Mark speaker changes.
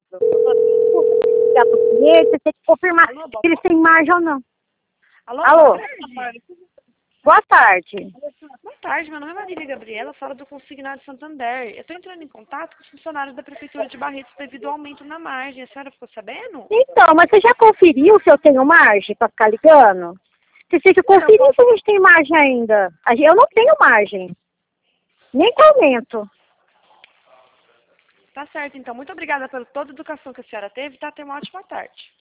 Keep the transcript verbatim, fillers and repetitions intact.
Speaker 1: Você tem que confirmar
Speaker 2: Alô,
Speaker 1: se eles têm margem ou não.
Speaker 2: Alô,
Speaker 1: Alô?
Speaker 2: boa tarde.
Speaker 1: Boa tarde.
Speaker 2: Boa tarde, meu nome é Marília Gabriela, falo do Consignado Santander. Eu estou entrando em contato com os funcionários da Prefeitura de Barretos devido ao aumento na margem. A senhora ficou sabendo?
Speaker 1: Então, mas você já conferiu se eu tenho margem para ficar ligando? Você tem que conferir se a gente tem margem ainda. A gente- Eu não tenho margem. Nem com aumento.
Speaker 2: Tá certo, então. Muito obrigada pela toda a educação que a senhora teve, tá? Tenha uma ótima tarde.